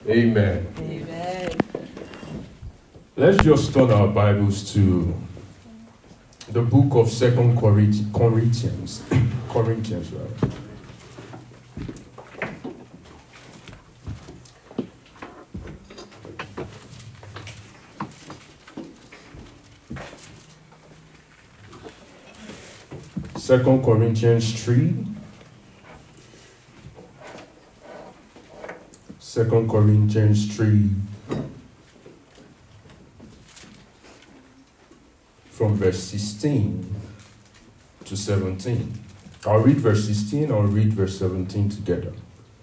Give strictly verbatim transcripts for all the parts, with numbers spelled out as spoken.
Amen. Amen. Let's just turn our Bibles to the book of Second Corinthians. Corinthians, right? Second Corinthians three. Second Corinthians three. From verse sixteen to seventeen. I'll read verse sixteen, I'll read verse seventeen together.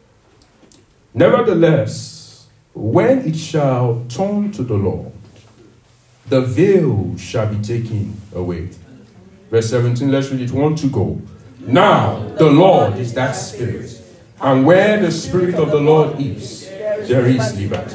Nevertheless, when it shall turn to the Lord, the veil shall be taken away. Verse seventeen, let's read it. One to go. Now, the Lord is that Spirit, and where the Spirit of the Lord is, there is liberty.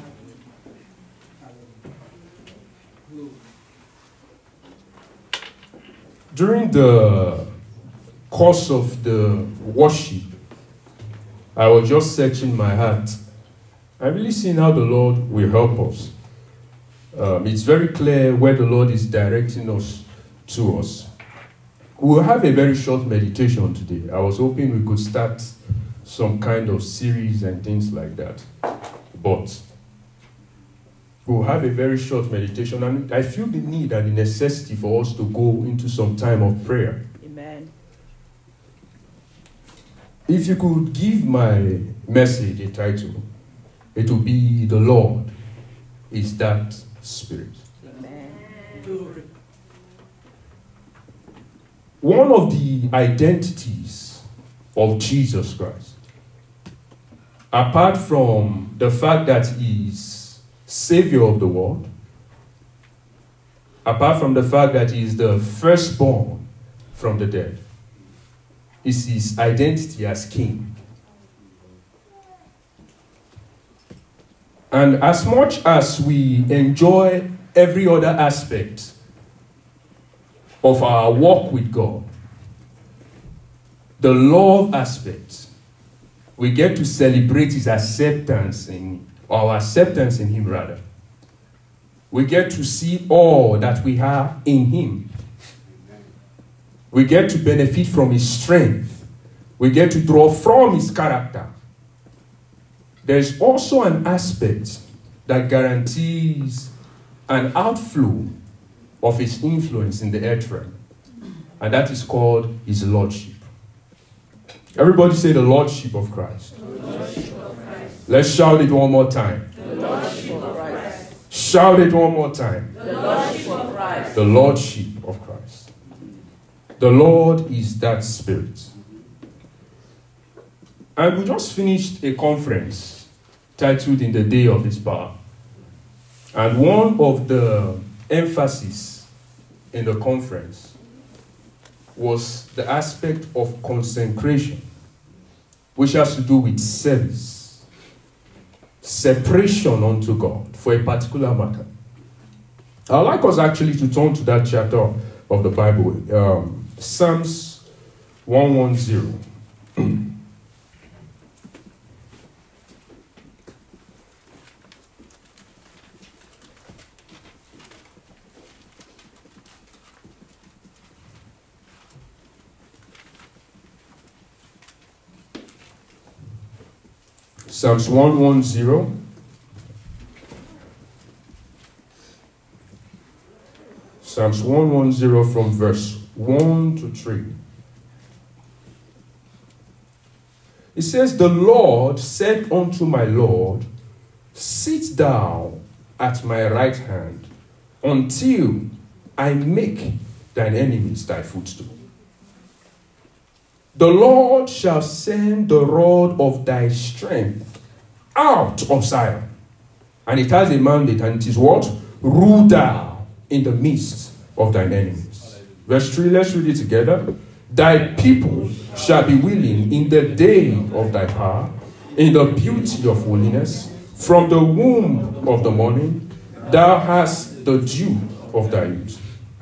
During the course of the worship, I was just searching my heart. I really seen how the Lord will help us. Um, it's very clear where the Lord is directing us to us. We'll have a very short meditation today. I was hoping we could start some kind of series and things like that. But we'll have a very short meditation, and I feel the need and the necessity for us to go into some time of prayer. Amen. If you could give my message a title, it will be "The Lord is that Spirit." Amen. One of the identities of Jesus Christ, apart from the fact that he is Savior of the world, apart from the fact that he is the firstborn from the dead, is his identity as King. And as much as we enjoy every other aspect of our walk with God, the love aspect, we get to celebrate his acceptance in our acceptance in him, rather. We get to see all that we have in him. We get to benefit from his strength. We get to draw from his character. There's also an aspect that guarantees an outflow of his influence in the earth realm, and that is called his lordship. Everybody say the lordship of Christ. Let's shout it one more time. The Lordship of Christ. Shout it one more time. The Lordship of Christ. The Lordship of Christ. The Lord is that Spirit. And we just finished a conference titled "In the Day of His Power." And one of the emphasis in the conference was the aspect of consecration, which has to do with service. Separation unto God for a particular matter. I'd like us actually to turn to that chapter of the Bible, um, Psalms one ten. Psalms one ten. Psalms one ten from verse one to three. It says, "The Lord said unto my Lord, sit thou at my right hand until I make thine enemies thy footstool. The Lord shall send the rod of thy strength out of Zion." And it has a mandate, and it is what? "Rule thou in the midst of thine enemies." Verse three, let's read it together. "Thy people shall be willing in the day of thy power, in the beauty of holiness. From the womb of the morning, thou hast the dew of thy youth."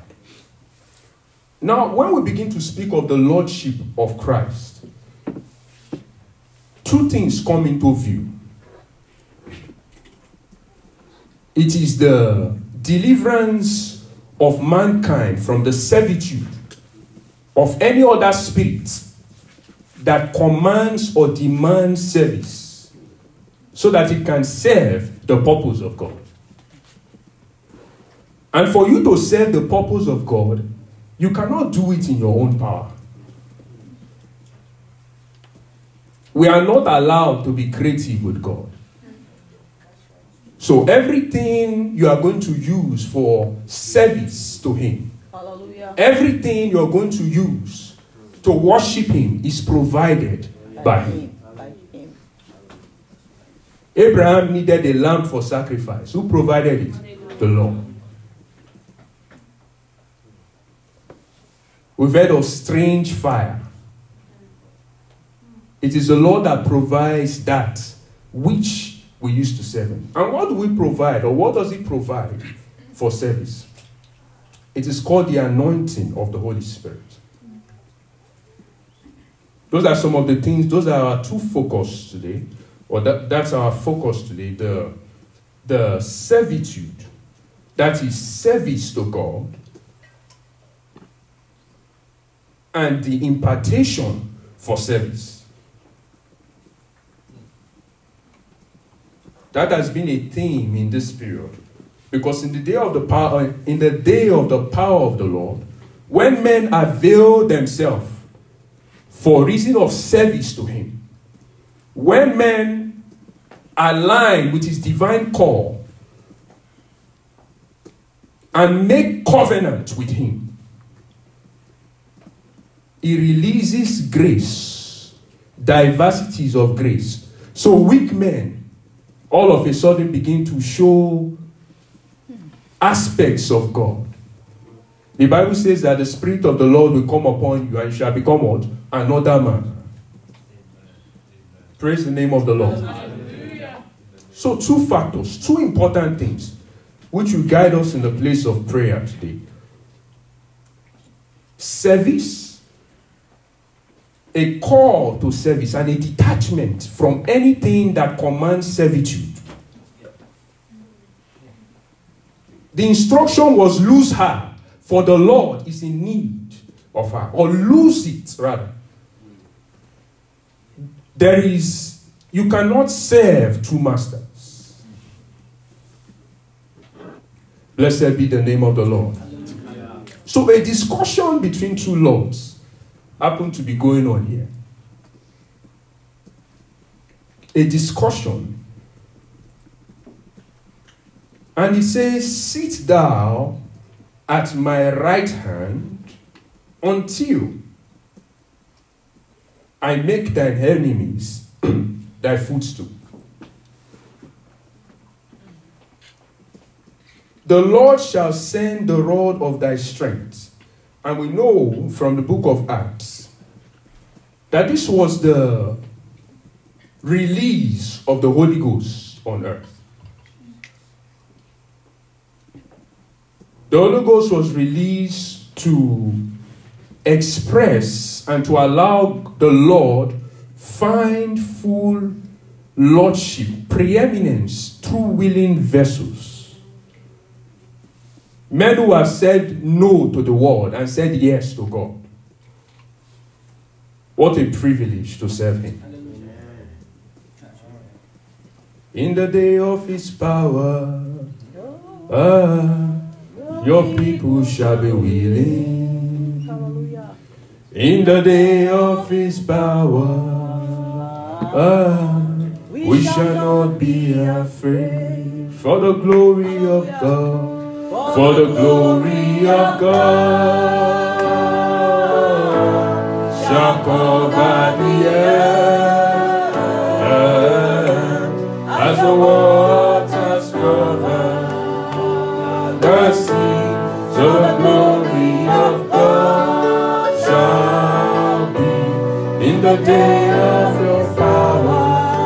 Now, when we begin to speak of the Lordship of Christ, two things come into view. It is the deliverance of mankind from the servitude of any other spirit that commands or demands service so that it can serve the purpose of God. And for you to serve the purpose of God, you cannot do it in your own power. We are not allowed to be creative with God. So everything you are going to use for service to Him, Hallelujah. everything you are going to use to worship Him is provided by Him. By him. Abraham needed a lamb for sacrifice. Who provided it? The Lord. We've heard of strange fire. It is the Lord that provides that which we used to serve Him. And what do we provide, or what does He provide for service? It is called the anointing of the Holy Spirit. Those are some of the things, those are our two focus today, or that, that's our focus today, the, the servitude, that is service to God, and the impartation for service. That has been a theme in this period. Because in the day of the power, in the day of the power of the Lord, when men avail themselves for reason of service to Him, when men align with His divine call and make covenant with Him, He releases grace, diversities of grace. So weak men all of a sudden begin to show aspects of God. The Bible says that the Spirit of the Lord will come upon you and you shall become what? Another man. Praise the name of the Lord. Hallelujah. So two factors, two important things, which will guide us in the place of prayer today. Service, a call to service, and a detachment from anything that commands servitude. The instruction was lose her, for the Lord is in need of her. Or lose it, rather. There is, you cannot serve two masters. Blessed be the name of the Lord. So a discussion between two lords happened to be going on here. A discussion. And he says, sit thou at my right hand until I make thine enemies thy footstool. The Lord shall send the rod of thy strength. And we know from the book of Acts that this was the release of the Holy Ghost on earth. The Holy Ghost was released to express and to allow the Lord find full lordship, preeminence through willing vessels. Men who have said no to the world and said yes to God. What a privilege to serve Him. In the day of His power, ah, your people shall be willing. Hallelujah. In the day of His power, ah, we shall not be afraid. For the glory of God, for the glory of God shall cover the earth as the waters cover the sea. So the glory of God shall be in the day of your power.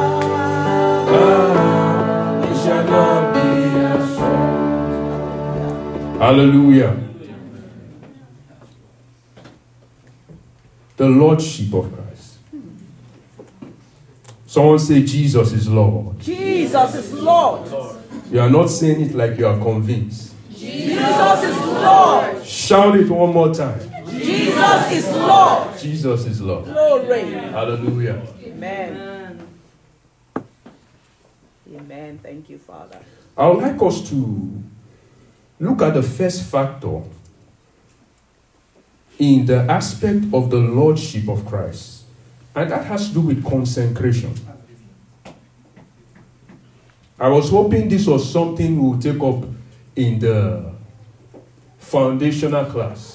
Ah, we shall not be ashamed. Hallelujah. The Lordship of Christ. Someone say Jesus is Lord. Jesus is Lord. You are not saying it like you are convinced. Jesus is Lord. Shout it one more time. Jesus is Lord. Jesus is Lord. Glory. Hallelujah. Amen. Amen. Thank you, Father. I would like us to look at the first factor in the aspect of the Lordship of Christ. And that has to do with consecration. I was hoping this was something we would take up in the foundational class,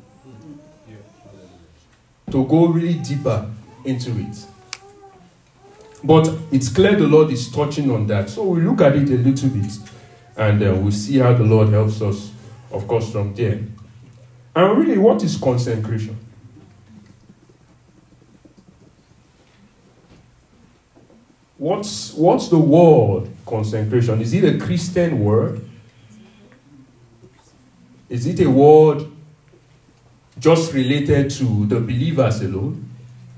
to go really deeper into it. But it's clear the Lord is touching on that. So we'll look at it a little bit, and uh, we'll see how the Lord helps us, of course, from there. And really, what is consecration? What's, what's the word consecration? Is it a Christian word? Is it a word just related to the believers alone?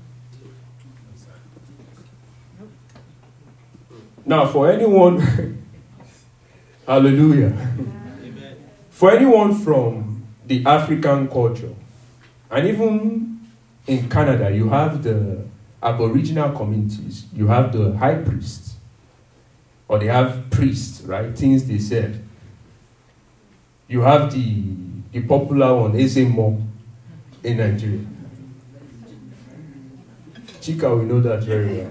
Now, for anyone, hallelujah, amen. For anyone from the African culture, and even in Canada, you have the Aboriginal communities, you have the high priests, or they have priests, right? Things they said. You have the, the popular one, Ezemo, in Nigeria. Chika, we know that very well.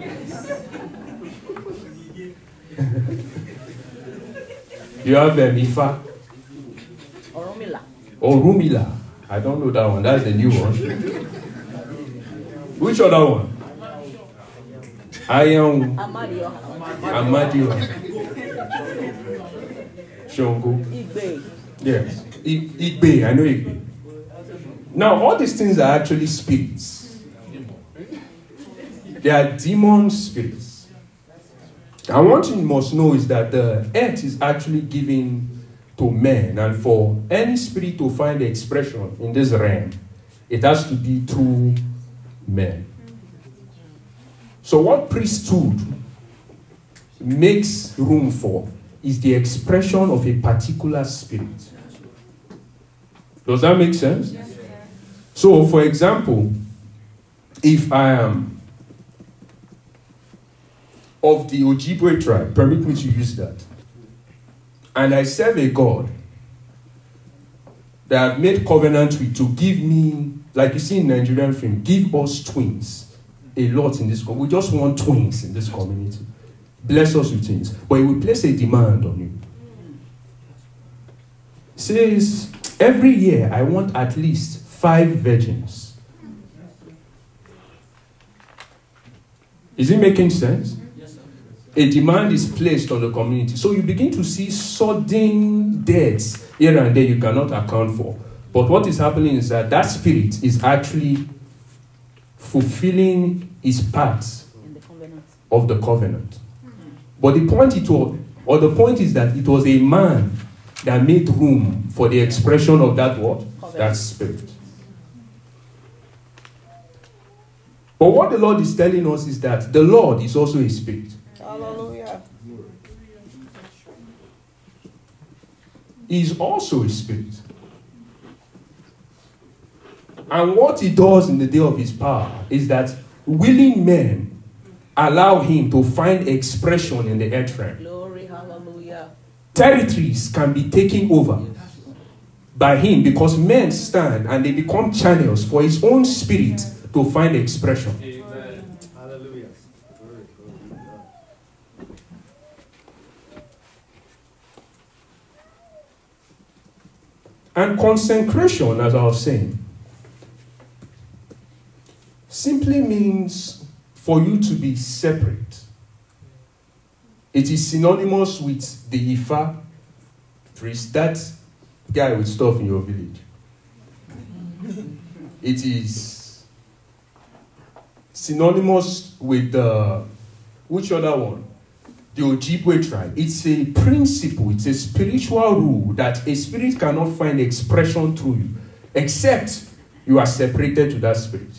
You have um, Ifa. Orumila. Orumila. I don't know that one. That's the new one. Which other one? I am Amadio. Amadio. Shongo. Igbe. Yes. I- Igbe. I know Igbe. Now, all these things are actually spirits. They are demon spirits. And one thing you must know is that the earth is actually given to men, and for any spirit to find expression in this realm, it has to be through men. So what priesthood makes room for is the expression of a particular spirit. Does that make sense? Yes, so, for example, if I am of the Ojibwe tribe, permit me to use that, and I serve a God that I've made covenant with to give me, like you see in Nigerian film, give us twins. A lot in this community. We just want twins in this community. Bless us with twins. But he will place a demand on you. He says, every year I want at least five virgins. Is it making sense? Yes, sir. A demand is placed on the community. So you begin to see sudden deaths here and there you cannot account for. But what is happening is that that spirit is actually fulfilling his part in the covenant. Of the covenant. Mm-hmm. But the point it was, or the point is that it was a man that made room for the expression of that what? Covenant. That spirit. But what the Lord is telling us is that the Lord is also a spirit. Hallelujah. He is also a spirit. And what he does in the day of his power is that willing men allow him to find expression in the earth realm. Glory, hallelujah. Territories can be taken over by him because men stand and they become channels for his own spirit to find expression. Amen. Hallelujah. And consecration, as I was saying, simply means for you to be separate. It is synonymous with the Ifa priest, that guy with stuff in your village. It is synonymous with the, which other one? The Ojibwe tribe. It's a principle, it's a spiritual rule that a spirit cannot find expression through you, except you are separated to that spirit.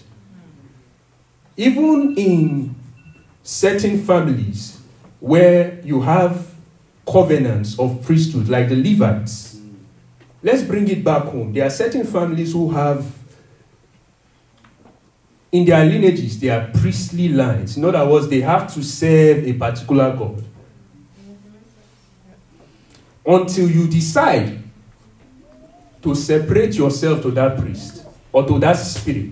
Even in certain families where you have covenants of priesthood, like the Levites. Let's bring it back home. There are certain families who have, in their lineages, they are priestly lines. In other words, they have to serve a particular God. Until you decide to separate yourself to that priest or to that spirit,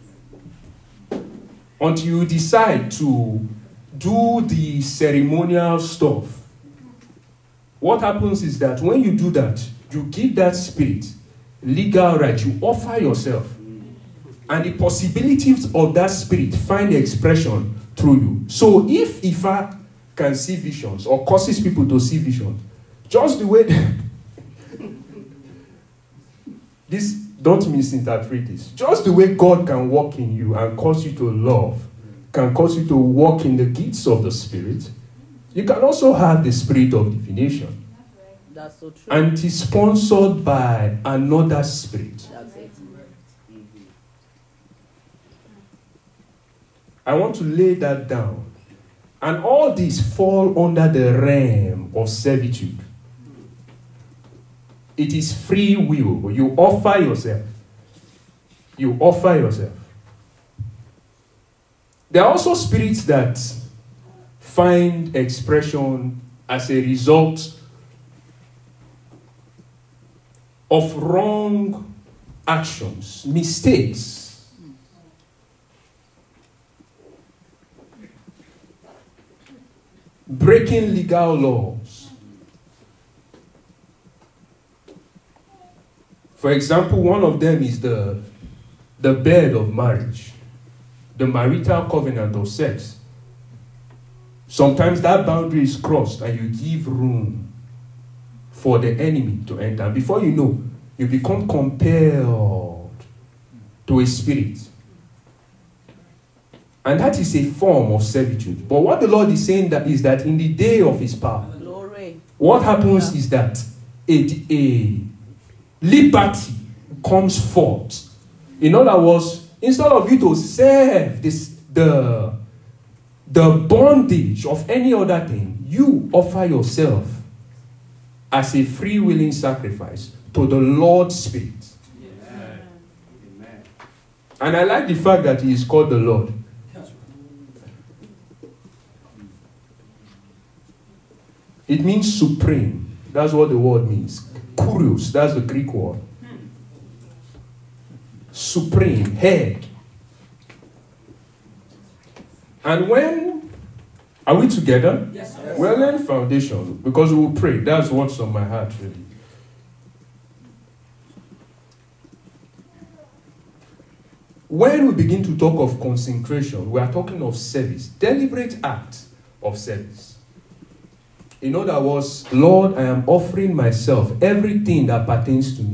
until you decide to do the ceremonial stuff, what happens is that when you do that, you give that spirit legal right. You offer yourself. And the possibilities of that spirit find expression through you. So if Ifa can see visions or causes people to see visions, just the way... this, don't misinterpret this. Just the way God can work in you and cause you to love, can cause you to walk in the gifts of the Spirit, you can also have the spirit of divination. That's so true. And it is sponsored by another spirit. That's it. I want to lay that down. And all these fall under the realm of servitude. It is free will. You offer yourself. You offer yourself. There are also spirits that find expression as a result of wrong actions, mistakes. Breaking legal laws. For example, one of them is the, the bed of marriage, the marital covenant of sex. Sometimes that boundary is crossed and you give room for the enemy to enter. And before you know, you become compelled to a spirit. And that is a form of servitude. But what the Lord is saying that is that in the day of his power, Glory. what happens is that a, a liberty comes forth. In other words, instead of you to serve this, the, the bondage of any other thing, you offer yourself as a free willing sacrifice to the Lord's Spirit. Amen. Amen. And I like the fact that he is called the Lord. It means supreme. That's what the word means. Kurios, that's the Greek word. Supreme, head. And when are we together? Yes, sir. We're laying foundation because we will pray. That's what's on my heart, really. When we begin to talk of consecration, we are talking of service, deliberate act of service. In other words, Lord, I am offering myself, everything that pertains to me,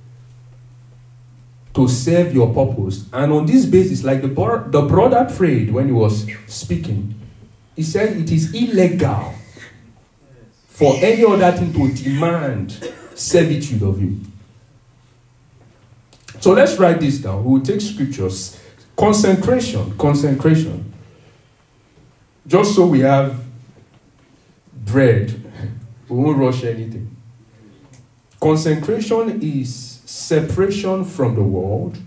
to serve your purpose. And on this basis, like the, bro- the brother prayed when he was speaking, he said it is illegal for any other thing to demand servitude of you. So let's write this down. We will take scriptures. Consecration, consecration. Just so we have bread, we won't rush anything. Consecration is separation from the world,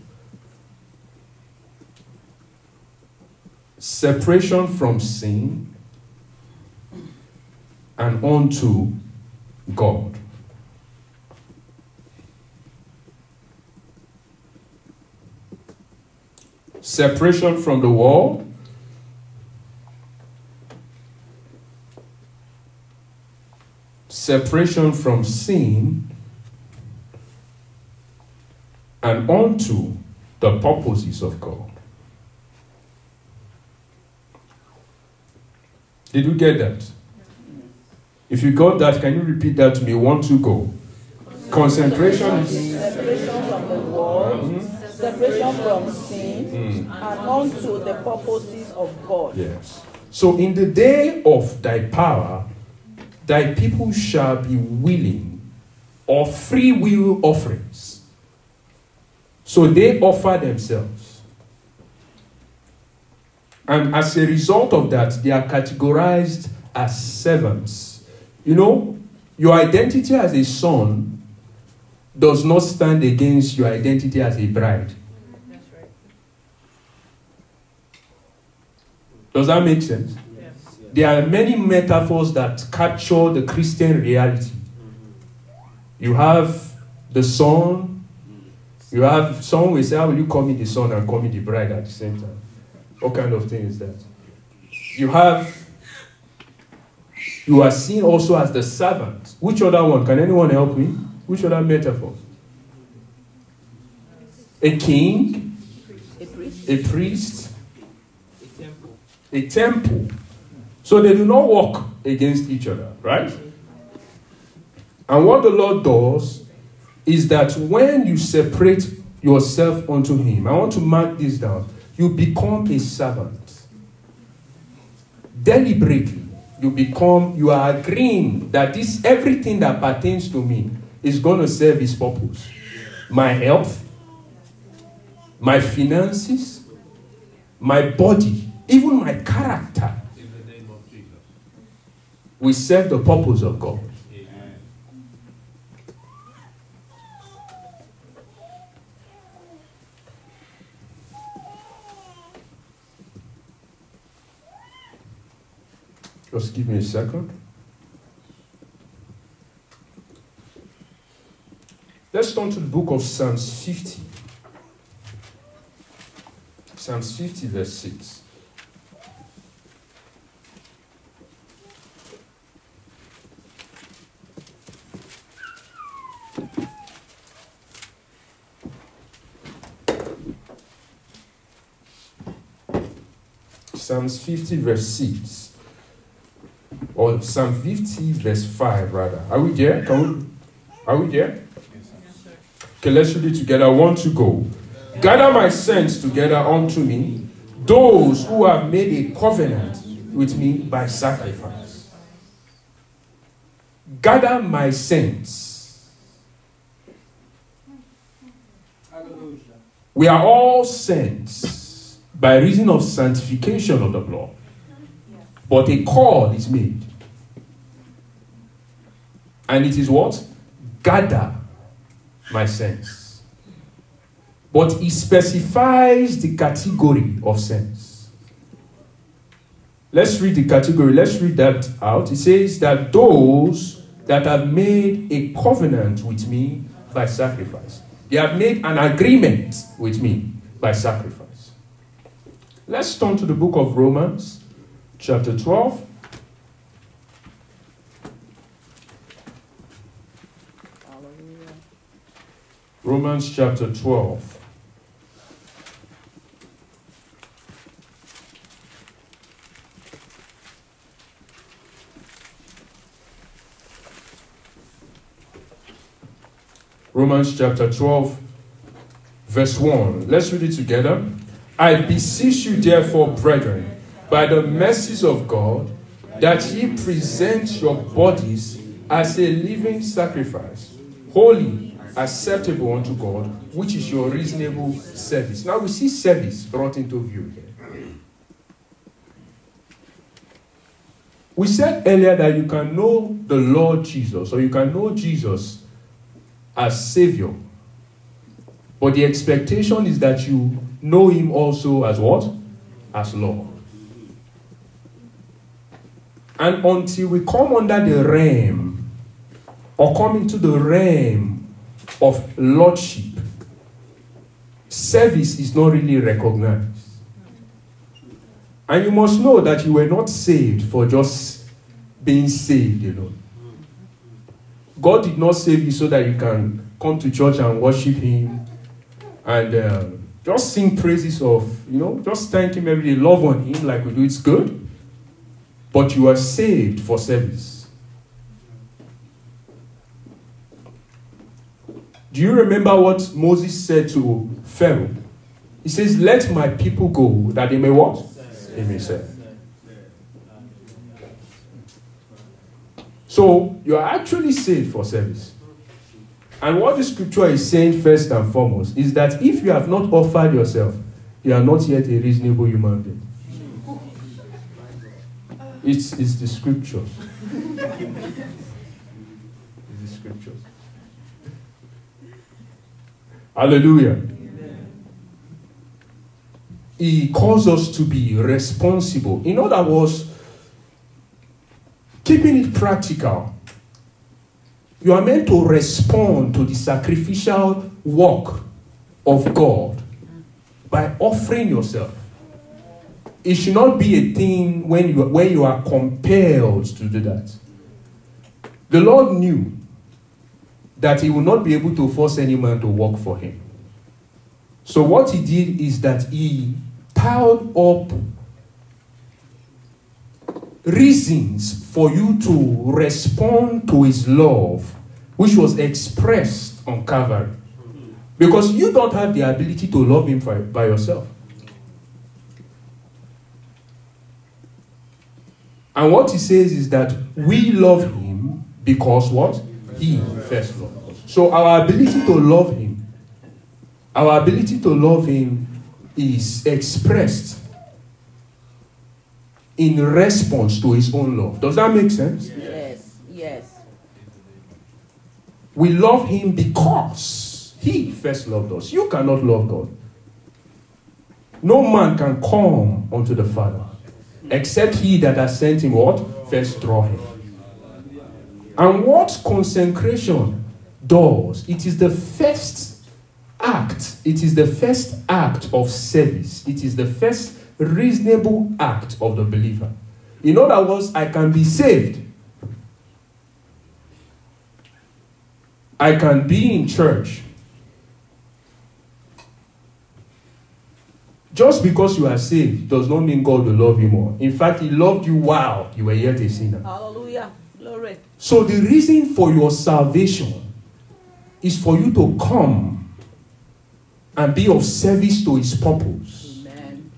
separation from sin, and unto God. Separation from the world, separation from sin, and unto the purposes of God. Did you get that? If you got that, can you repeat that to me? One, two, go. Concentration is Separation from the world, separation from sin, Mm. and unto the purposes of God. Yes. So in the day of thy power, thy people shall be willing of free will offerings. So they offer themselves. And as a result of that, they are categorized as servants. You know, your identity as a son does not stand against your identity as a bride. That's right. Does that make sense? Yes. There are many metaphors that capture the Christian reality. You have the son. You have someone will say, how will you call me the son and call me the bride at the same time? What kind of thing is that? You have, you are seen also as the servant. Which other one? Can anyone help me? Which other metaphor? A king, A priest. a priest, A temple. a temple. So they do not work against each other, right? And what the Lord does is that when you separate yourself unto him, I want to mark this down, you become a servant. Deliberately, you become, you are agreeing that this, everything that pertains to me is going to serve his purpose. My health, my finances, my body, even my character In the name of Jesus. will serve the purpose of God. Amen. Just give me a second. Let's turn to the book of Psalms fifty. Psalms fifty, verse six. Psalms fifty, verse six. Or Psalm fifty, verse five, rather. Are we there? Can we, are we there? Okay, let's read it together. I want to go. Gather my saints together unto me, those who have made a covenant with me by sacrifice. Gather my saints. Hallelujah. We are all saints by reason of sanctification of the blood. But a call is made. And it is what? Gather my saints. But he specifies the category of saints. Let's read the category. Let's read that out. It says that those that have made a covenant with me by sacrifice. They have made an agreement with me by sacrifice. Let's turn to the book of Romans, chapter twelve. Hallelujah. Romans chapter twelve. Romans chapter twelve, verse one. Let's read it together. I beseech you, therefore, brethren, by the mercies of God, that ye present your bodies as a living sacrifice, holy, acceptable unto God, which is your reasonable service. Now we see service brought into view here. We said earlier that you can know the Lord Jesus, or you can know Jesus as Savior. But the expectation is that you know him also as what? As Lord. And until we come under the realm, or come into the realm of Lordship, service is not really recognized. And you must know that you were not saved for just being saved alone. God did not save you so that you can come to church and worship him and uh, just sing praises of, you know, just thank him every day, love on him like we do, it's good. But you are saved for service. Do you remember what Moses said to Pharaoh? He says, let my people go, that they may what? They may serve. So, you are actually saved for service. And what the scripture is saying first and foremost is that if you have not offered yourself, you are not yet a reasonable human being. It's, it's the scriptures. Is the scriptures. Hallelujah. He calls us to be responsible. In other words, keeping it practical. You are meant to respond to the sacrificial work of God by offering yourself. It should not be a thing when you, where you are compelled to do that. The Lord knew that he would not be able to force any man to work for him. So what he did is that he piled up reasons for you to respond to his love, which was expressed on Calvary. Because you don't have the ability to love him by, by yourself. And what he says is that we love him because what? He first loved us. So our ability to love him, our ability to love him is expressed in response to his own love. Does that make sense? Yes, yes. We love him because he first loved us. You cannot love God. No man can come unto the Father except he that has sent him what? First draw him. And what consecration does, it is the first act, it is the first act of service. It is the first reasonable act of the believer. In other words, I can be saved. I can be in church. Just because you are saved does not mean God will love you more. In fact, he loved you while you were yet a sinner. Hallelujah. Glory. So the reason for your salvation is for you to come and be of service to his purpose. Amen.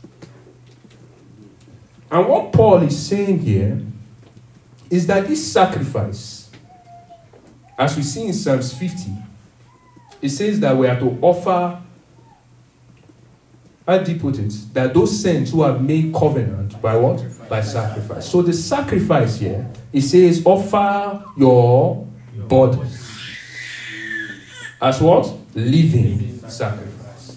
And what Paul is saying here is that this sacrifice, as we see in Psalms fifty, it says that we are to offer, how do you put it? That those saints who have made covenant by what? By sacrifice. So the sacrifice here, it says offer your bodies as what? Living sacrifice.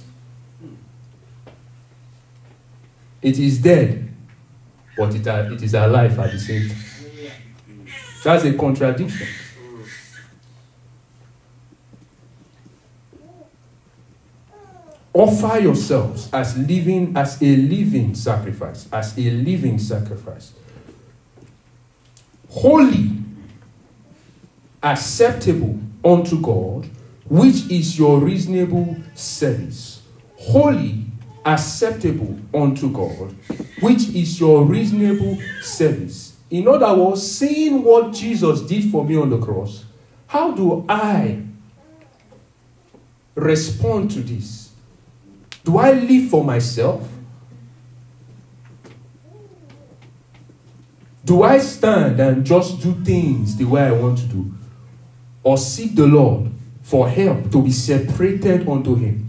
It is dead, but it, it is alive at the same time. That's a contradiction. Offer yourselves as living, as a living sacrifice, as a living sacrifice. Holy, acceptable unto God, which is your reasonable service. Holy, acceptable unto God, which is your reasonable service. In other words, seeing what Jesus did for me on the cross, how do I respond to this? Do I live for myself? Do I stand and just do things the way I want to do? Or seek the Lord for help to be separated unto him?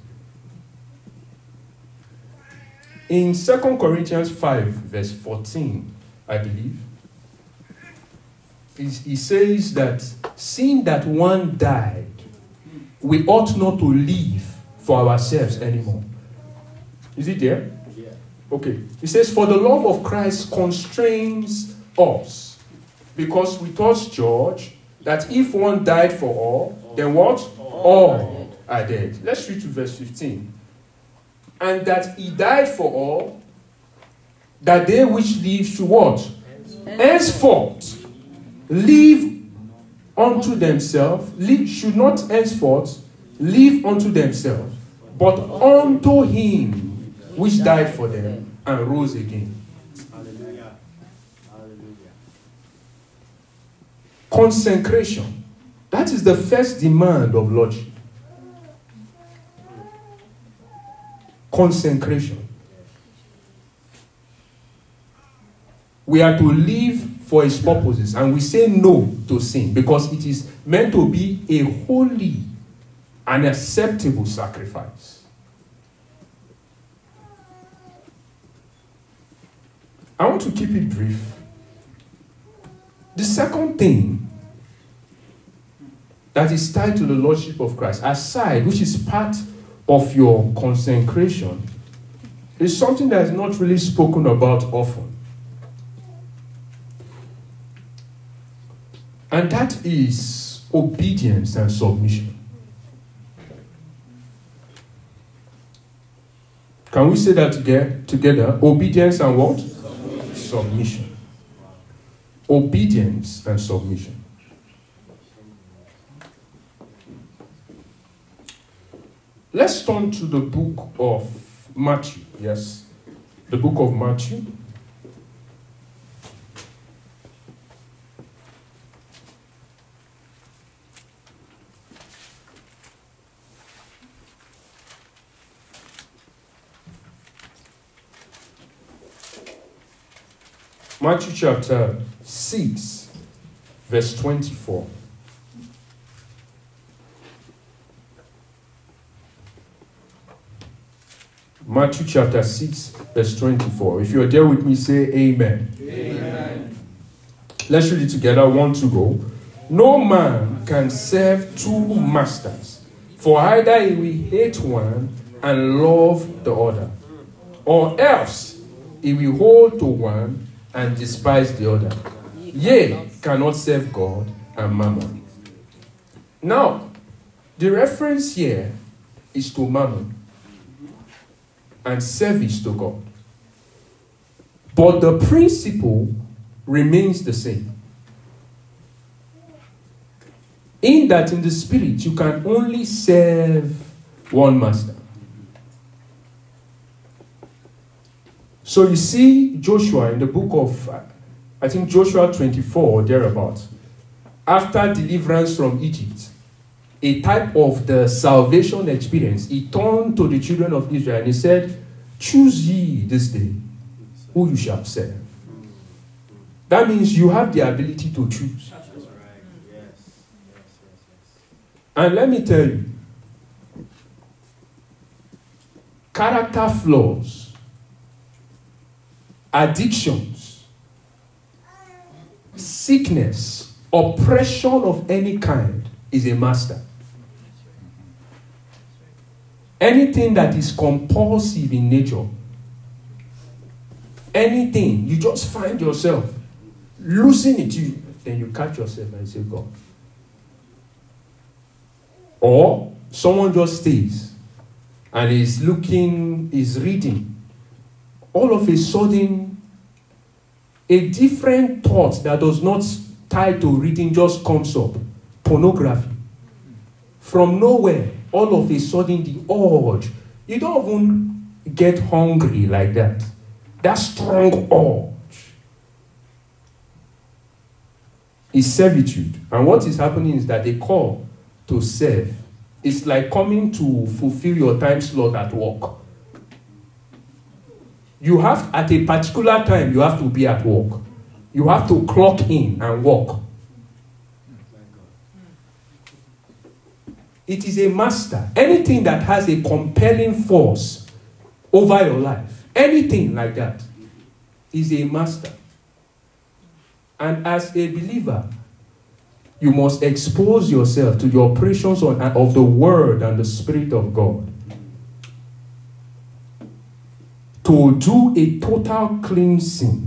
In Second Corinthians five, verse fourteen, I believe, he says that seeing that one died, we ought not to live for ourselves anymore. Is it there? Yeah. Okay. It says, for the love of Christ constrains us, because we taught George that if one died for all, then what? All are dead. Let's read to verse fifteen. And that he died for all, that they which live should what? Henceforth live unto themselves, live, should not henceforth live unto themselves, but unto him which died for them and rose again. Hallelujah. Hallelujah. Consecration. That is the first demand of Lordship. Consecration. We are to live for his purposes, and we say no to sin because it is meant to be a holy and acceptable sacrifice. I want to keep it brief The second thing that is tied to the Lordship of Christ, aside, which is part of your consecration, is something that is not really spoken about often. And that is obedience and submission. Can we say that together? together? Obedience and what? Submission. Submission. Obedience and submission. Let's turn to the book of Matthew. Yes, the book of Matthew. Matthew chapter six, verse twenty-four. Matthew chapter six, verse twenty-four. If you're there with me, say amen. Amen. Let's read it together. One to go. No man can serve two masters, for either he will hate one and love the other, or else he will hold to one and despise the other. Ye cannot serve God and mammon. Now, the reference here is to mammon and service to God. But the principle remains the same. In that in the spirit, you can only serve one master. So you see Joshua in the book of, I think Joshua twenty-four or thereabouts, after deliverance from Egypt, a type of the salvation experience, he turned to the children of Israel and he said, choose ye this day who you shall serve. That means you have the ability to choose. That's right. Yes. Yes, yes, yes. And let me tell you, character flaws, addictions, sickness, oppression of any kind is a master. Anything that is compulsive in nature, anything, you just find yourself losing it, you, then you catch yourself and say, God. Or someone just stays and is looking, is reading. All of a sudden, a different thought that does not tie to reading just comes up. Pornography. From nowhere, all of a sudden, the urge. You don't even get hungry like that. That strong urge is servitude. And what is happening is that they call to serve. It's like coming to fulfill your time slot at work. You have, at a particular time, you have to be at work. You have to clock in and work. It is a master. Anything that has a compelling force over your life, anything like that, is a master. And as a believer, you must expose yourself to the operations of the Word and the Spirit of God to do a total cleansing,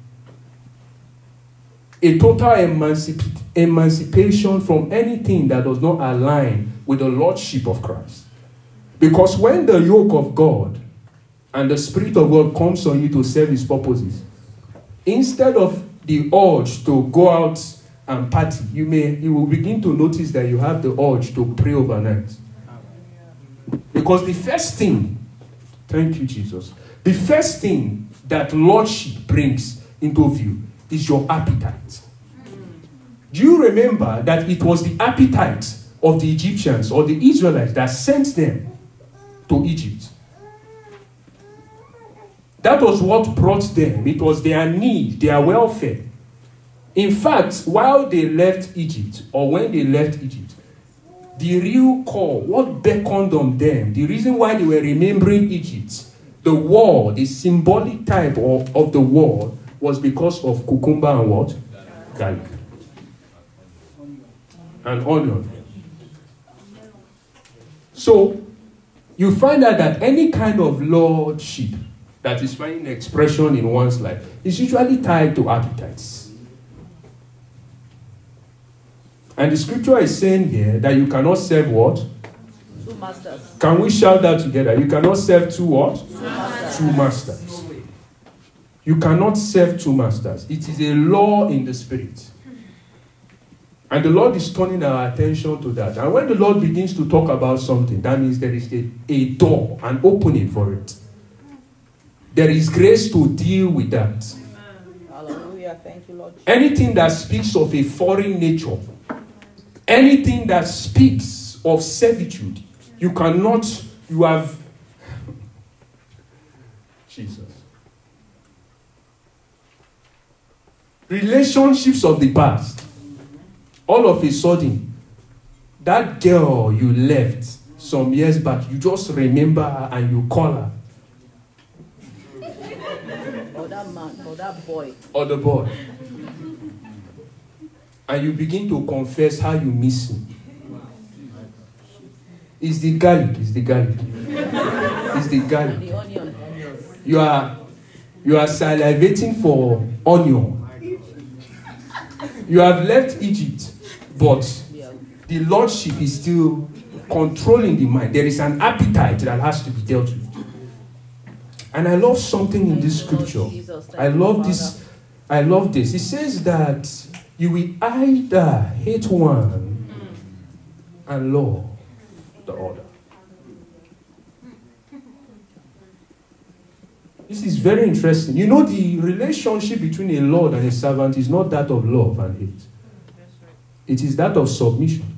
a total emancip- emancipation from anything that does not align with the Lordship of Christ. Because when the yoke of God and the Spirit of God comes on you to serve His purposes, instead of the urge to go out and party, you may you will begin to notice that you have the urge to pray overnight. Because the first thing, thank you, Jesus, the first thing that Lordship brings into view is your appetite. Do you remember that it was the appetite of the Egyptians or the Israelites that sent them to Egypt? That was what brought them. It was their need, their welfare. In fact, while they left Egypt, or when they left Egypt, the real call, what beckoned on them, the reason why they were remembering Egypt, the war, the symbolic type of, of the war, was because of cucumber and what? Garlic. And onion. So, you find out that any kind of lordship that is finding expression in one's life is usually tied to appetites. And the scripture is saying here that you cannot serve what? Two masters. Can we shout that together? You cannot serve two what? Two masters. Two masters. You cannot serve two masters. It is a law in the spirit. And the Lord is turning our attention to that. And when the Lord begins to talk about something, that means there is a, a door, an opening for it. There is grace to deal with that. Hallelujah. Thank you, Lord. Anything that speaks of a foreign nature, anything that speaks of servitude, you cannot, you have, Jesus. Relationships of the past. All of a sudden, that girl you left some years back, you just remember her and you call her. Or that man, or that boy. Or the boy. And you begin to confess how you miss him. It's the garlic, it's the garlic. It's the garlic. The onion. You are, you are salivating for onion. You have left Egypt, but the lordship is still controlling the mind. There is an appetite that has to be dealt with. And I love something in this scripture. I love this. I love this. It says that you will either hate one and love the other. This is very interesting. You know, the relationship between a Lord and a servant is not that of love and hate. It is that of submission.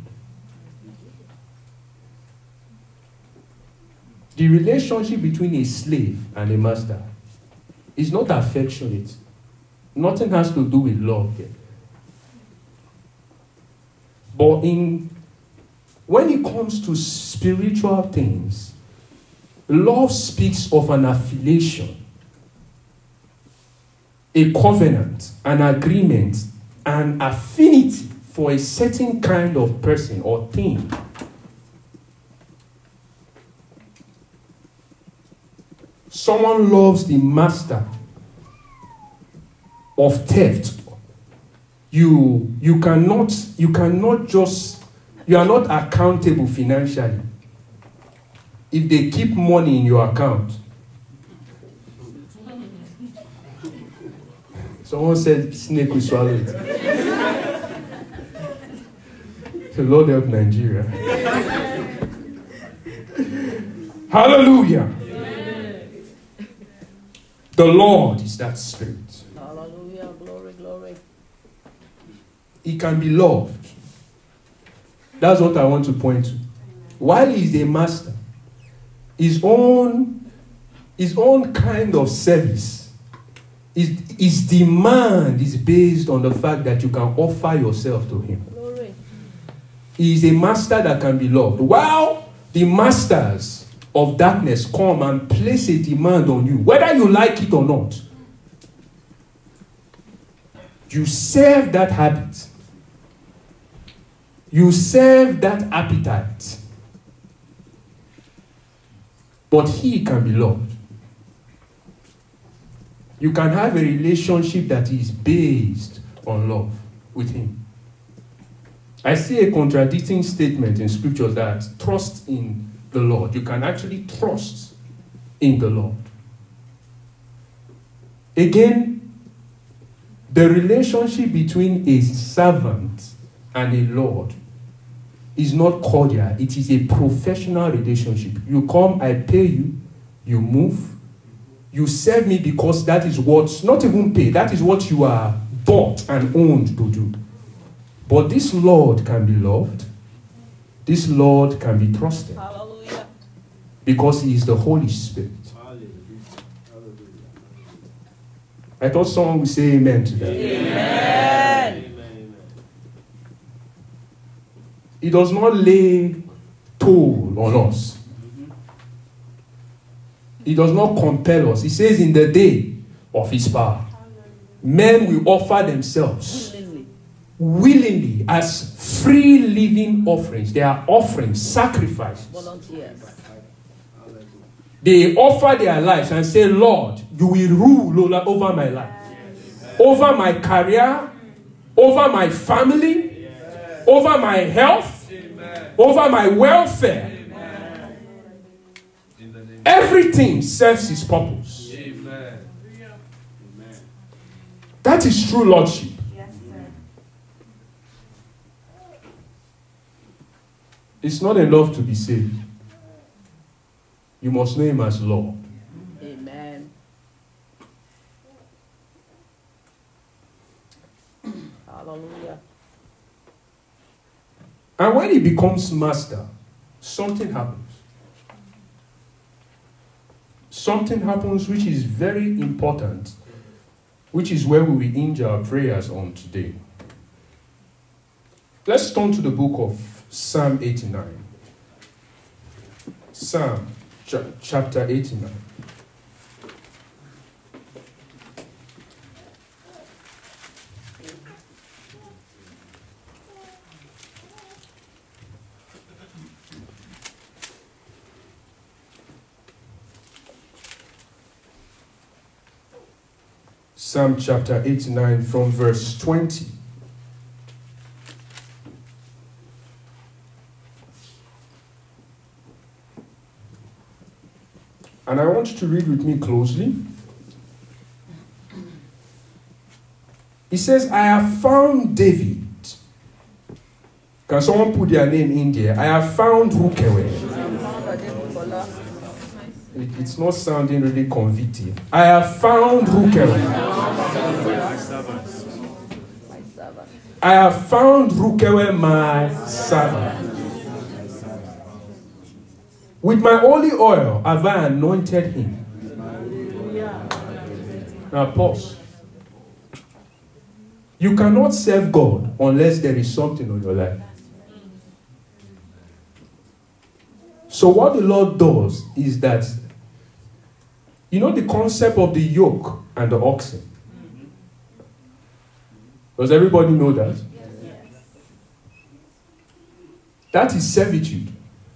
The relationship between a slave and a master is not affectionate. Nothing has to do with love here. But in, when it comes to spiritual things, love speaks of an affiliation, a covenant, an agreement, an affinity for a certain kind of person or thing. Someone loves the master of theft. You, you cannot, you cannot just, you are not accountable financially. If they keep money in your account. Someone said snake will swallow it. The Lord help Nigeria. Hallelujah. Amen. The Lord is that spirit. Hallelujah. Glory, glory. He can be loved. That's what I want to point to. While he is a master, his own, his own kind of service, his, his demand is based on the fact that you can offer yourself to him. Glory. He is a master that can be loved. While the masters of darkness come and place a demand on you, whether you like it or not, you serve that habit. You serve that appetite. But he can be loved. You can have a relationship that is based on love with him. I see a contradicting statement in scripture that trust in the Lord. You can actually trust in the Lord. Again, the relationship between a servant and a Lord is not cordial. It is a professional relationship. You come, I pay you, you move, you serve me because that is what, not even pay, that is what you are bought and owned to do. But this Lord can be loved. This Lord can be trusted. Hallelujah. Because he is the Holy Spirit. Hallelujah. I thought someone would say amen to that. Amen. Amen. He does not lay toll on us. He does not compel us. He says in the day of his power, men will offer themselves. willingly as free living offerings. They are offerings, sacrifices. Volunteers. They offer their lives and say, Lord, you will rule over my life, over my career, over my family, over my health, over my welfare. Everything serves its purpose. That is true lordship. It's not enough to be saved. You must know him as Lord. Amen. Hallelujah. And when he becomes master, something happens. Something happens which is very important, which is where we will hinge our prayers on today. Let's turn to the book of Psalm eighty-nine. Psalm ch- chapter eighty-nine. Psalm chapter eighty-nine from verse twenty. And I want you to read with me closely. It says, I have found David. Can someone put their name in there? I have found Rukewe. It, it's not sounding really convicting. I have found Rukewe. I have found Rukewe, my servant. With my holy oil have I anointed him. Now pause. You cannot serve God unless there is something on your life. So what the Lord does is that, you know the concept of the yoke and the oxen? Does everybody know that? That is servitude.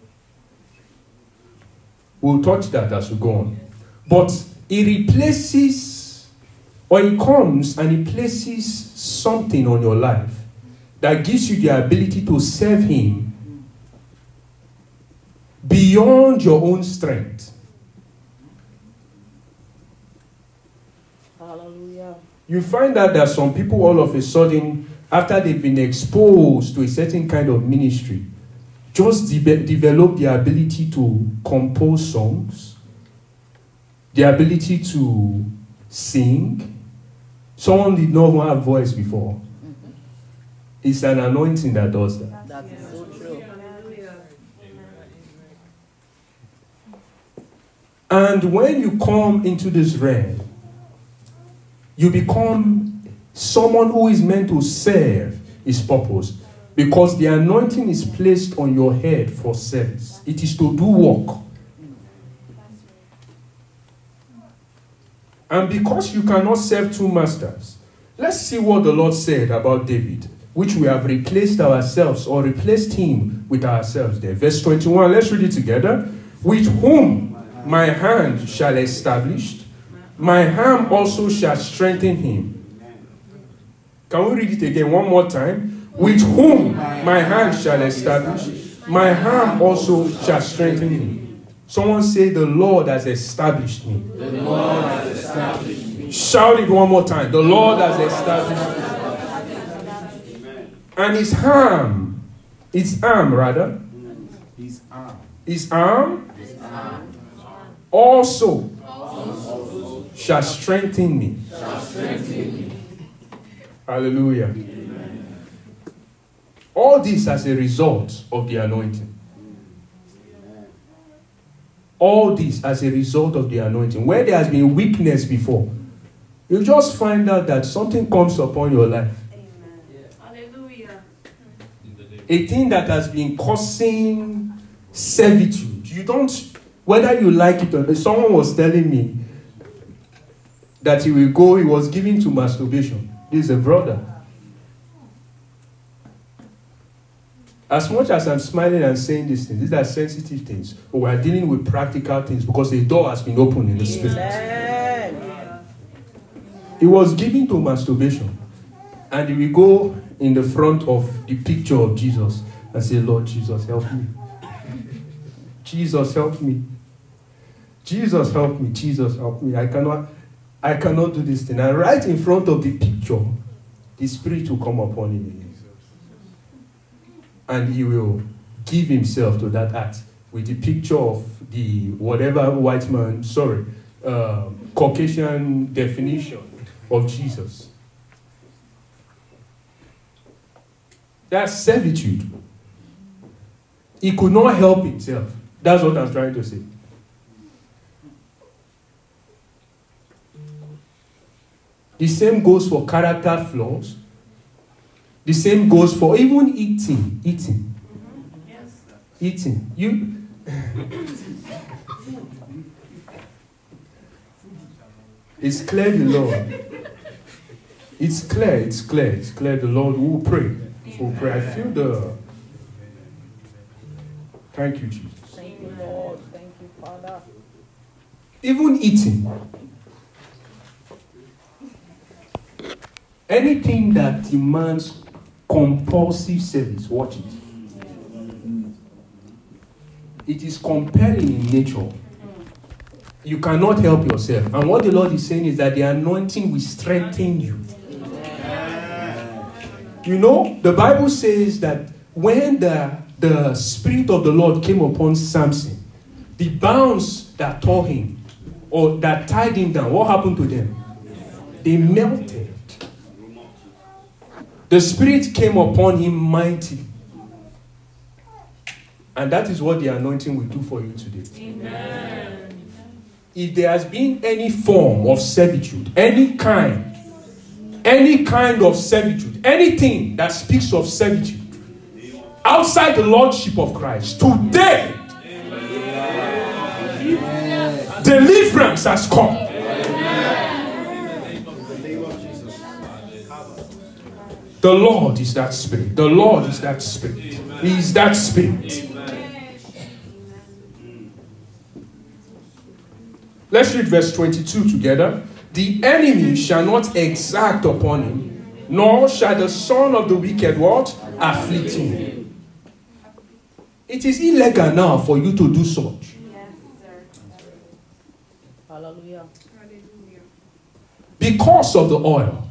We'll touch that as we go on. But it replaces, or it comes and it places something on your life that gives you the ability to serve him beyond your own strength. Hallelujah. You find out that some people all of a sudden, after they've been exposed to a certain kind of ministry, just de- develop the ability to compose songs, the ability to sing. Someone did not have a voice before. Mm-hmm. It's an anointing that does that. That is so true. And when you come into this realm, you become someone who is meant to serve his purpose. Because the anointing is placed on your head for service. It is to do work. And because you cannot serve two masters, let's see what the Lord said about David, which we have replaced ourselves or replaced him with ourselves there. Verse twenty-one, let's read it together. With whom my hand shall establish, my arm also shall strengthen him. Can we read it again one more time? With whom my hand shall establish, my arm also shall strengthen me. Someone say, the Lord has established me. The Lord has established me. Shout it one more time. The Lord has established me. And his arm, his arm rather, His arm. his arm, His arm. also, Also shall strengthen me. shall strengthen me. Hallelujah. All this as a result of the anointing. All this as a result of the anointing. Where there has been weakness before, you just find out that something comes upon your life. Hallelujah. A thing that has been causing servitude. You don't, whether you like it or not. Someone was telling me that he will go, he was given to masturbation. He's a brother. As much as I'm smiling and saying these things, these are sensitive things. But we are dealing with practical things because the door has been opened in the spirit. Amen. It was given to masturbation. And we go in the front of the picture of Jesus and say, Lord Jesus, help me. Jesus, help me. Jesus, help me. Jesus, help me. I cannot, I cannot do this thing. And right in front of the picture, the Spirit will come upon him. And he will give himself to that act with the picture of the whatever white man, sorry, uh, Caucasian definition of Jesus. That's servitude. He could not help himself. That's what I'm trying to say. The same goes for character flaws. The same goes for even eating. Eating. Yes. Eating. You. It's clear the Lord. It's clear, it's clear, it's clear the Lord will pray. Will pray. I feel the. Thank you, Jesus. Thank you, Lord. Thank you, Father. Even eating. Anything that demands compulsive service, watch it. It is compelling in nature. You cannot help yourself. And what the Lord is saying is that the anointing will strengthen you. You know, the Bible says that when the, the Spirit of the Lord came upon Samson, the bonds that tore him or that tied him down, what happened to them? They melted. The Spirit came upon him mighty. And that is what the anointing will do for you today. Amen. If there has been any form of servitude, any kind, any kind of servitude, anything that speaks of servitude outside the Lordship of Christ, today, Amen. Deliverance has come. The Lord is that Spirit. The Lord is that Spirit. He is that Spirit. Let's read verse twenty-two together. The enemy shall not exact upon him, nor shall the son of the wicked what? Afflict him. It is illegal now for you to do such. Hallelujah. Because of the oil.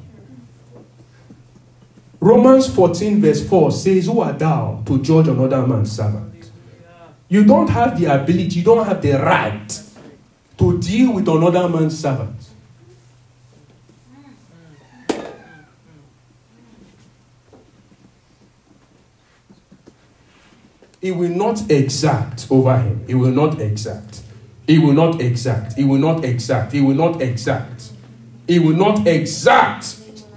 Romans fourteen verse four says, who art thou to judge another man's servant? You don't have the ability, you don't have the right to deal with another man's servant. He will not exact over him. He will not exact. He will not exact. He will not exact. He will not exact. He will not exact.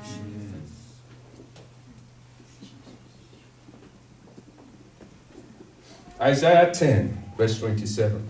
Isaiah ten, verse twenty-seven.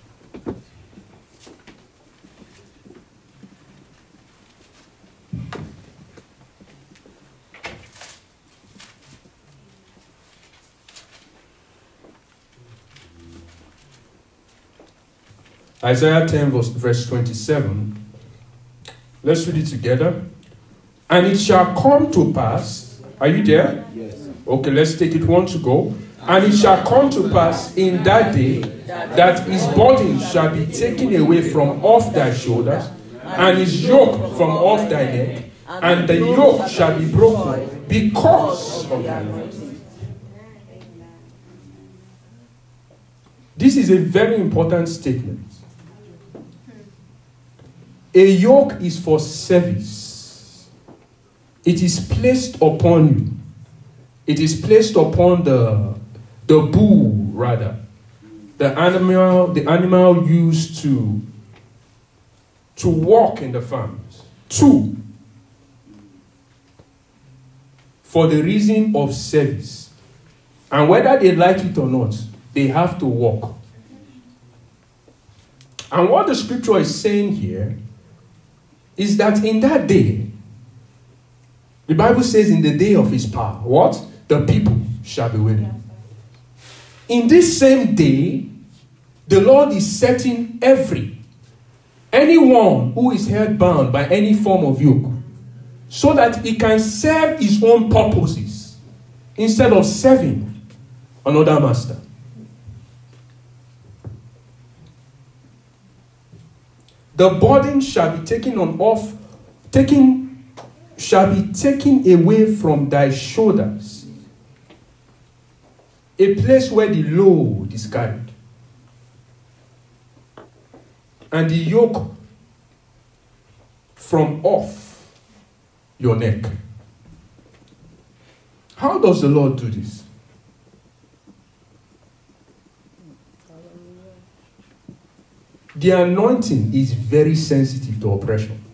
Isaiah ten, verse, verse twenty-seven. Let's read it together. And it shall come to pass. Are you there? Yes. Okay, let's take it one to go. And it shall come to pass in that day that his burden shall be taken away from off thy shoulders, and his yoke from off thy neck, and the yoke shall be broken because of the anointing. This is a very important statement. A yoke is for service. It is placed upon you. It is placed upon the The bull, rather, the animal, the animal used to, to walk in the farms. Two, for the reason of service. And whether they like it or not, they have to walk. And what the scripture is saying here is that in that day, the Bible says in the day of his power, what? The people shall be with him. In this same day, the Lord is setting every, anyone who is held bound by any form of yoke, so that he can serve his own purposes instead of serving another master. The burden shall be taken on off, taken, shall be taken away from thy shoulders, a place where the load is carried, and the yoke from off your neck. How does the Lord do this? The anointing is very sensitive to oppression.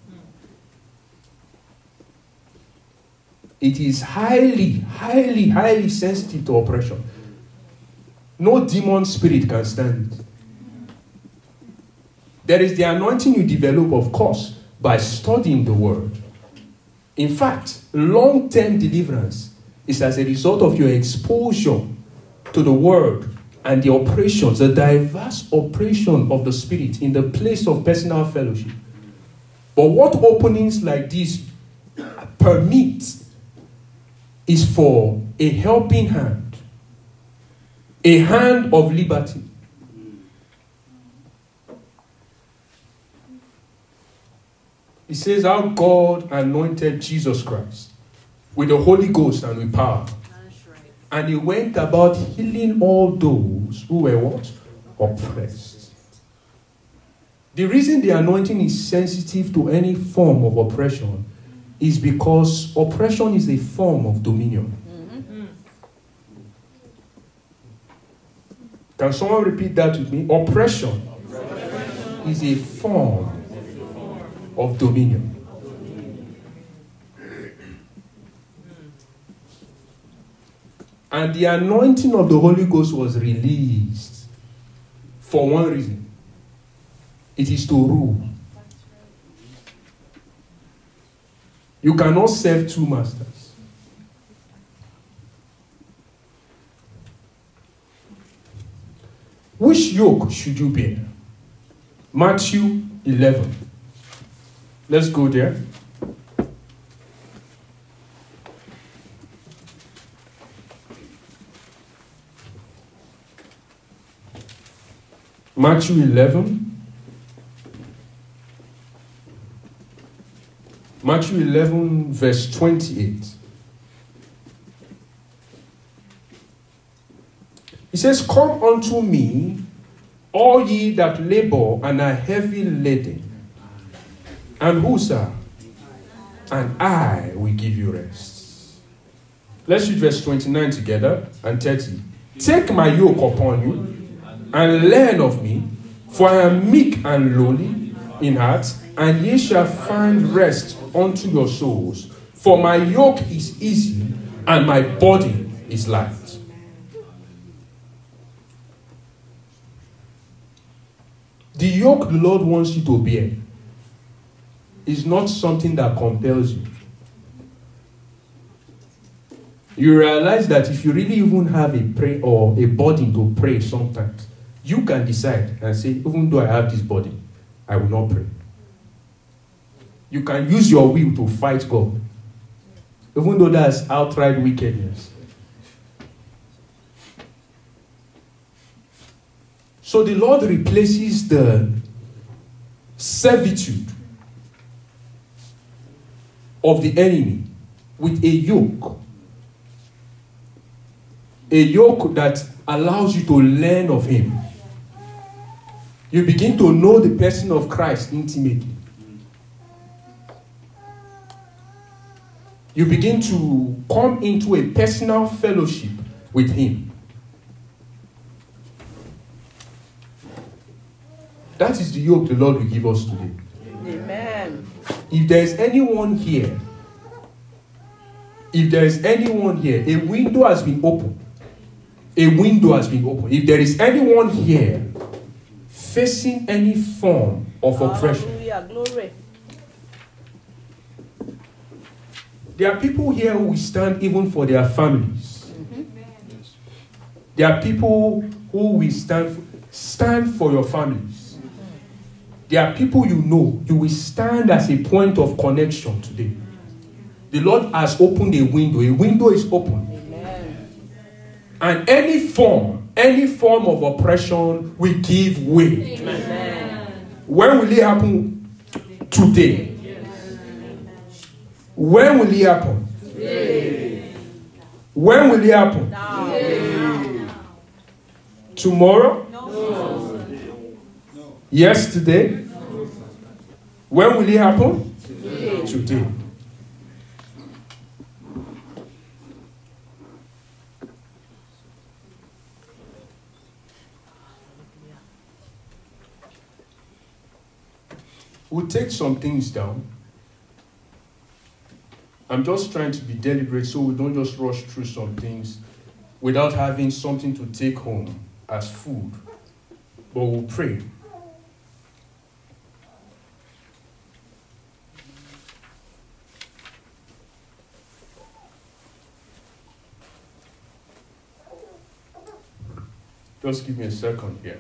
It is highly, highly, highly sensitive to oppression. No demon spirit can stand it. There is the anointing you develop, of course, by studying the word. In fact, long-term deliverance is as a result of your exposure to the word and the operations, the diverse operation of the Spirit in the place of personal fellowship. But what openings like this permit is for a helping hand, a hand of liberty. He says how God anointed Jesus Christ with the Holy Ghost and with power. And he went about healing all those who were what? Oppressed. The reason the anointing is sensitive to any form of oppression is because oppression is a form of dominion. Mm-hmm. Can someone repeat that with me? Oppression, oppression. is a form of dominion. And the anointing of the Holy Ghost was released for one reason. It is to rule. You cannot serve two masters. Which yoke should you bear? Matthew eleven. Let's go there. Matthew eleven. Matthew eleven, verse twenty-eight. He says, "Come unto me, all ye that labor and are heavy laden, and who, sir? And I will give you rest." Let's read verse twenty-nine together and thirty. "Take my yoke upon you, and learn of me, for I am meek and lowly in heart, and ye shall find rest unto your souls. For my yoke is easy, and my burden is light." The yoke the Lord wants you to bear is not something that compels you. You realize that if you really even have a prayer or a burden to pray sometimes, you can decide and say, even though I have this burden, I will not pray. You can use your will to fight God, even though that's outright wickedness. So the Lord replaces the servitude of the enemy with a yoke. A yoke that allows you to learn of him. You begin to know the person of Christ intimately. You begin to come into a personal fellowship with him. That is the yoke the Lord will give us today. Amen. If there is anyone here, if there is anyone here, a window has been opened. A window has been opened. If there is anyone here facing any form of oppression, Hallelujah, glory. There are people here who will stand even for their families. Mm-hmm. There are people who will stand for, stand for your families. There are people you know, you will stand as a point of connection today. The Lord has opened a window. A window is open. Amen. And any form, any form of oppression will give way. Amen. When will it happen? Today. When will it happen? Today. When will it happen? Now. Tomorrow? No. Yesterday? No. When will it happen? Today. Today. We'll take some things down. I'm just trying to be deliberate so we don't just rush through some things without having something to take home as food. But we'll pray. Just give me a second here.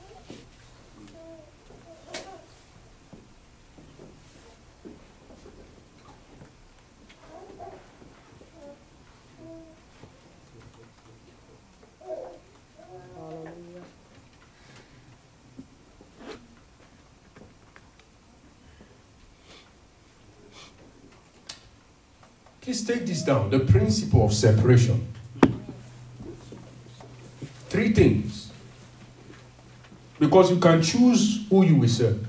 Please take this down. The principle of separation. Three things. Because you can choose who you will serve.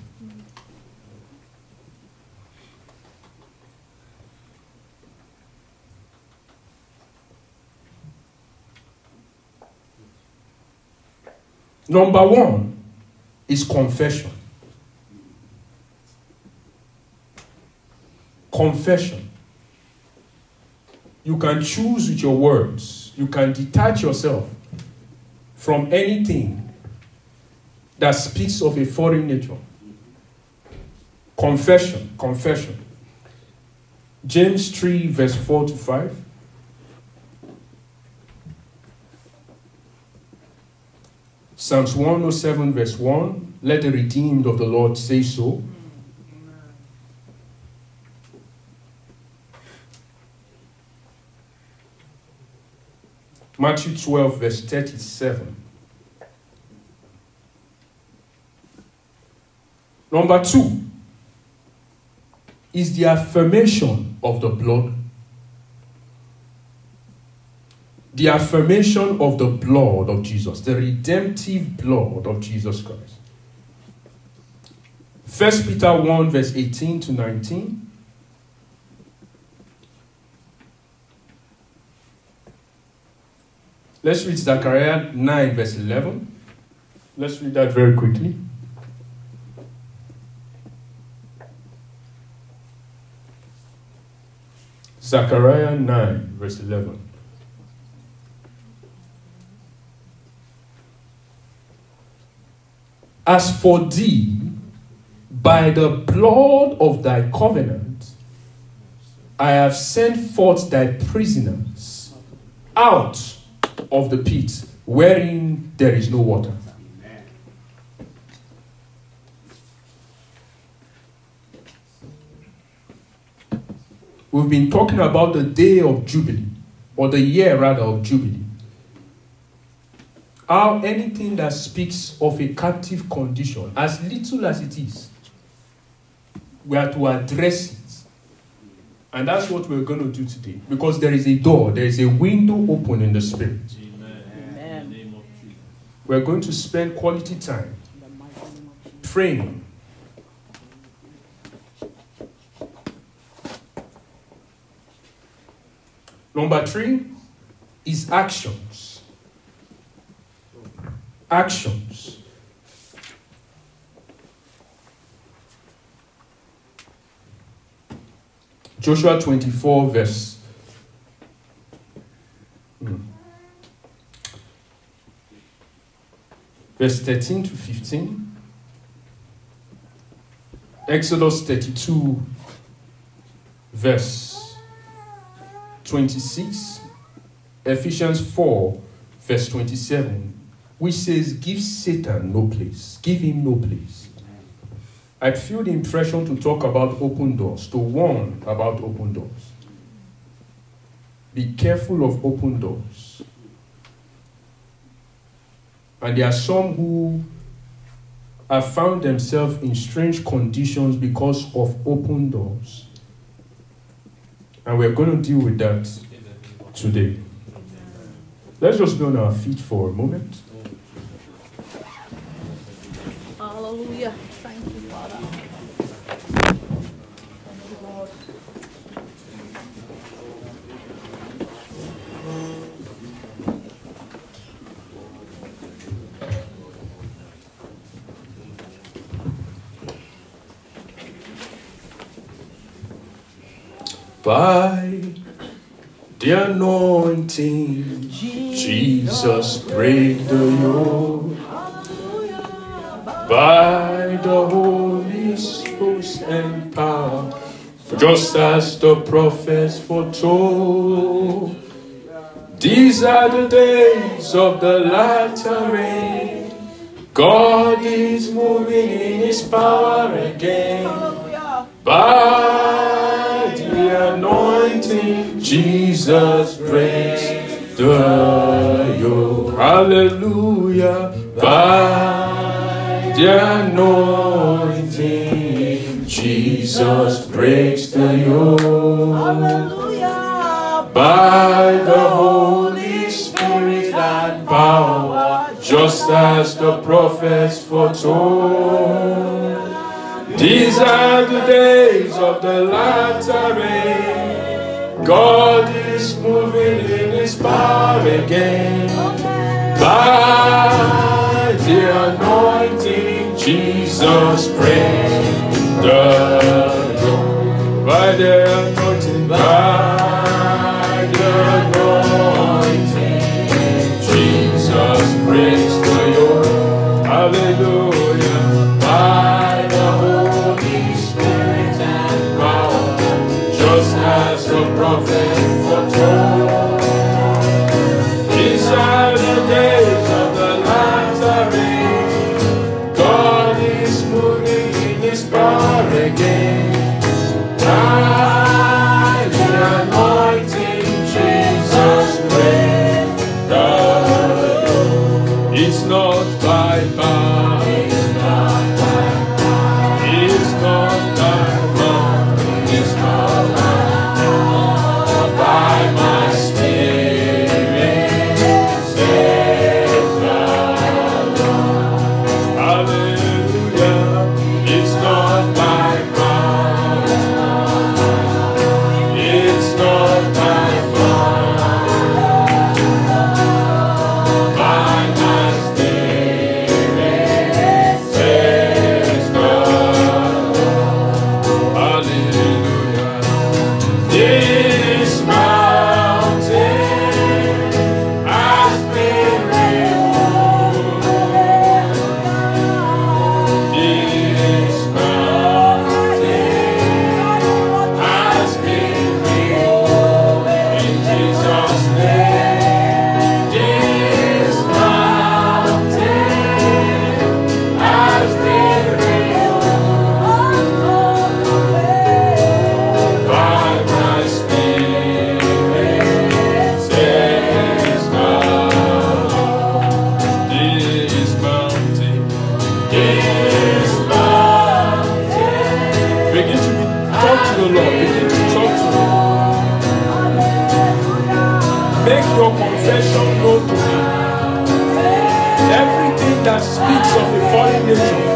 Number one is confession. Confession. You can choose with your words. You can detach yourself from anything that speaks of a foreign nature. Confession, confession. James three, verse four to five. Psalms one oh seven, verse one. Let the redeemed of the Lord say so. Matthew twelve, verse thirty-seven. Number two is the affirmation of the blood. The affirmation of the blood of Jesus, the redemptive blood of Jesus Christ. First Peter one, verse eighteen to nineteen. Let's read Zechariah nine, verse eleven. Let's read that very quickly. Zechariah nine, verse eleven. As for thee, by the blood of thy covenant, I have sent forth thy prisoners out of the pit wherein there is no water. We've been talking about the day of Jubilee, or the year rather of Jubilee. How anything that speaks of a captive condition, as little as it is, we are to address it. And that's what we're going to do today. Because there is a door, there is a window open in the Spirit. Amen. Amen. We're going to spend quality time praying. Number three is actions. Actions. Joshua twenty-four, verse. Hmm, verse thirteen to fifteen. Exodus thirty-two, verse twenty-six. Ephesians four, verse twenty-seven, which says, give Satan no place. Give him no place. I feel the impression to talk about open doors, to warn about open doors. Be careful of open doors. And there are some who have found themselves in strange conditions because of open doors. And we're going to deal with that today. Let's just be on our feet for a moment. Hallelujah. Thank you, Father. Thank you, Lord. By the anointing, Jesus break the yoke. By the Holy Ghost and power, just as the prophets foretold. These are the days of the latter rain. God is moving in His power again. By the anointing, Jesus breaks the yoke. Hallelujah. By the anointing, Jesus breaks the yoke. Hallelujah. By the Holy Spirit and power, just as the prophets foretold. These are the days of the latter rain. God is moving in His power again. By the anointing, Jesus breaks the yoke. By the anointing, by the anointing, Jesus breaks the yoke. Hallelujah. By the Holy Spirit and power, just as the prophet foretold. These are the days of the latter rain. God is moving in His power again. By the anointing, Jesus breaks the yoke. It's not by power. It's not by power. It's not by might. It's not by power. By my Spirit, says the Lord. Hallelujah. It's not by might. It's not by might. By my Spirit, says the Lord. Hallelujah. This mountain has been removed. This mountain has been removed in Jesus' name. This mountain has been removed by my Spirit, says the Lord. This mountain, this mountain. Begin to talk to the Lord. Begin to talk to Him. Make your confession known to Him. Everything that speaks of a fallen nature,